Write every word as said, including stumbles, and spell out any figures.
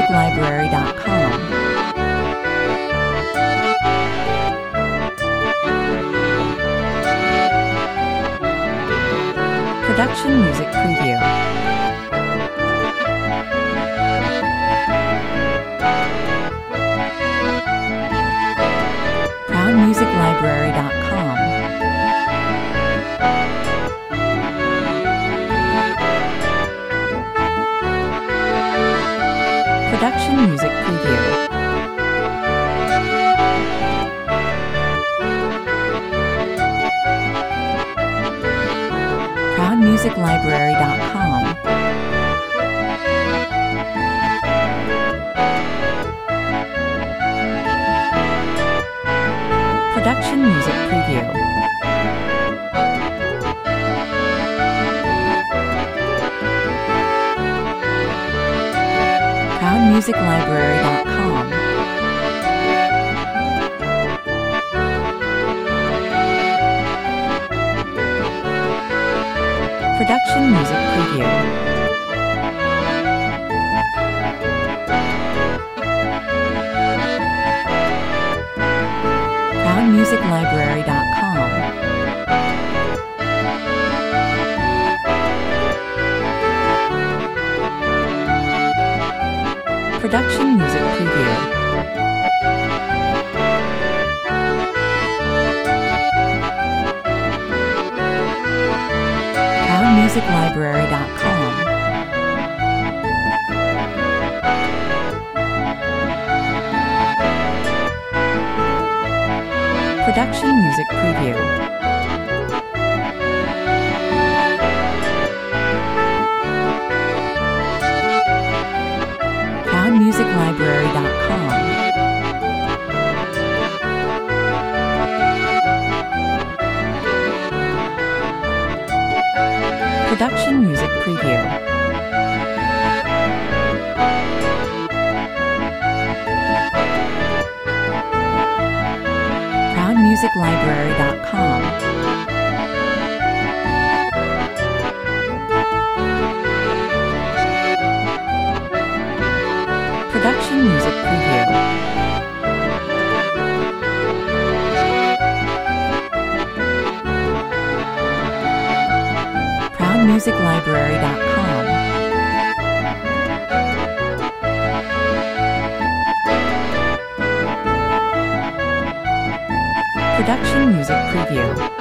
Library dot com. Production Music Preview. Proud Music Library dot com. Production Music Preview. Proud Music Library dot com. Production Music Preview. Proud Music Library dot com. Production Music Preview. Proud Music Library dot com. Production Music Preview. Proud Music Library dot com. Production Music Preview. Proud Music Library dot com. Production Music Preview. Proud Music Library dot com. Production Music Preview. Proud Music Library dot com. Production Music Preview.